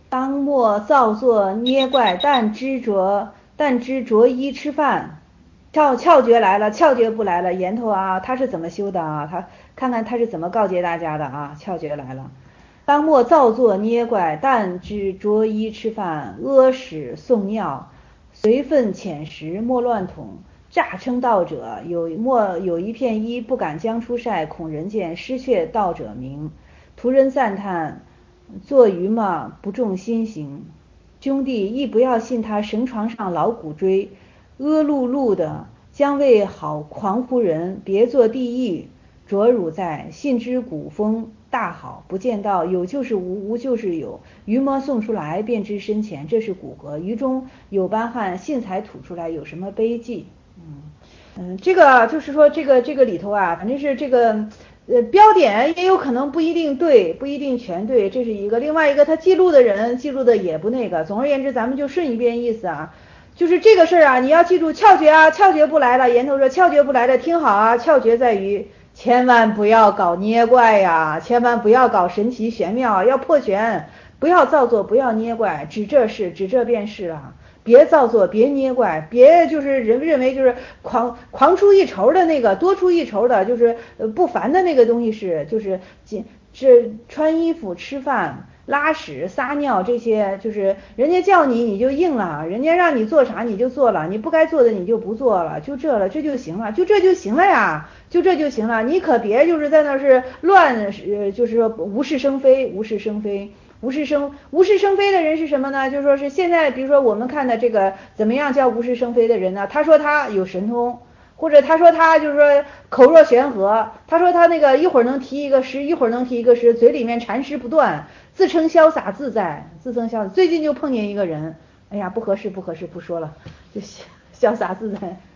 当莫造作捏怪，但知着衣吃饭。窍诀来了，窍诀不来了，言头啊，他是怎么修的啊？他看看他是怎么告诫大家的啊？窍诀来了，当莫造作捏怪，但知着衣吃饭。阿屎送尿，随粪浅食，莫乱捅。诈称道者，有一片衣，不敢将出晒，恐人见，失却道者名。途人赞叹，做鱼嘛，不重心行。兄弟亦不要信他绳床上老骨锥，阿碌碌的，将为好狂乎人。别作地狱，着汝在，信之古风大好，不见道，有就是无，无就是有。鱼摸送出来，便知深浅，这是骨骼。鱼中有斑汗，信才吐出来，有什么悲迹？这个就是说，这个里头啊，反正是这个标点也有可能不一定对，不一定全对，这是一个。另外一个，他记录的人记录的也不那个。总而言之，咱们就顺一遍意思啊，就是这个事儿啊，你要记住窍诀啊，窍诀不来了。言头说窍诀不来了，听好啊，窍诀在于千万不要搞捏怪呀，千万不要搞神奇玄妙，要破玄，不要造作，不要捏怪，指这是，指这便是啊。别造作，别捏怪，别就是认为就是狂出一筹的那个，多出一筹的，就是不凡的那个东西是，就是这穿衣服、吃饭、拉屎、撒尿这些，就是人家叫你你就应了，人家让你做啥你就做了，你不该做的你就不做了，就这了，这就行了，就这就行了呀，就这就行了，你可别就是在那是乱，就是说无事生非，无事生非。无事生非的人是什么呢？就是说是现在，比如说我们看的这个怎么样叫无事生非的人呢？他说他有神通，或者他说他就是说口若悬河，他说他那个一会儿能提一个诗，一会儿能提一个诗，嘴里面禅诗不断，自称潇洒自在，自称潇洒。最近就碰见一个人，哎呀，不合适，不说了，就潇洒自在。